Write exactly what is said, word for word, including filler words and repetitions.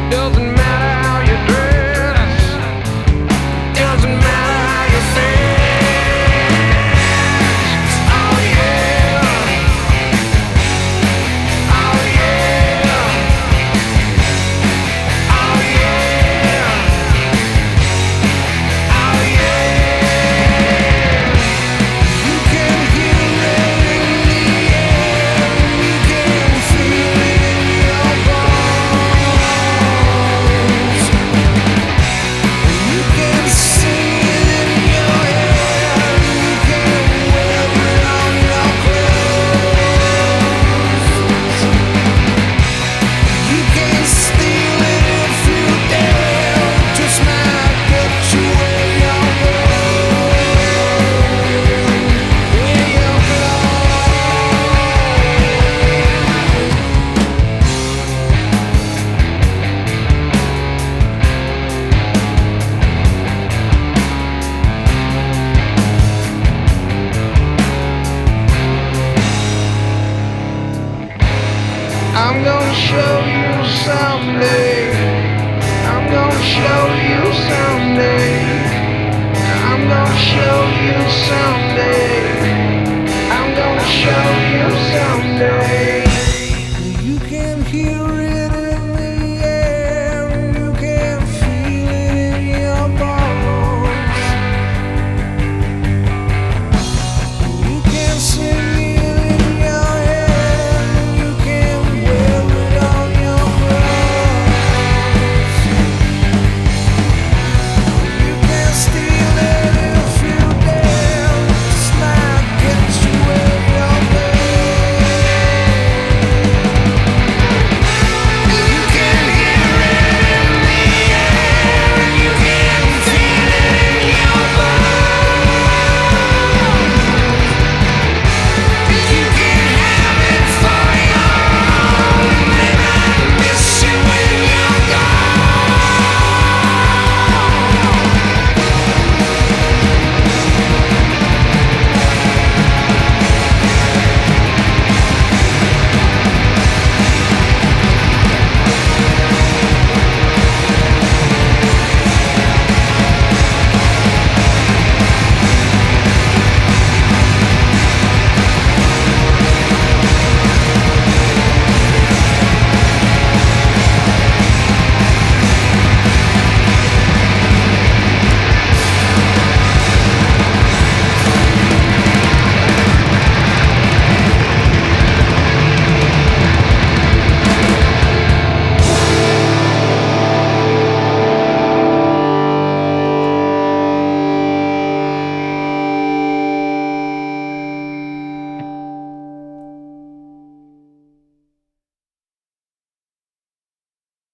Doesn't matter how you dress, doesn't matter how you feel. Oh yeah, oh yeah, oh yeah, oh yeah. You can hear it in the air, you can feel it in your bones. You can sing it in your head, you can wear it on your clothes. You can steal it if you dare, just might get you where you're going, where you're I'm gonna show you someday. I'm gonna show you someday. I'm gonna show you someday. I'm gonna show you someday. You can hear it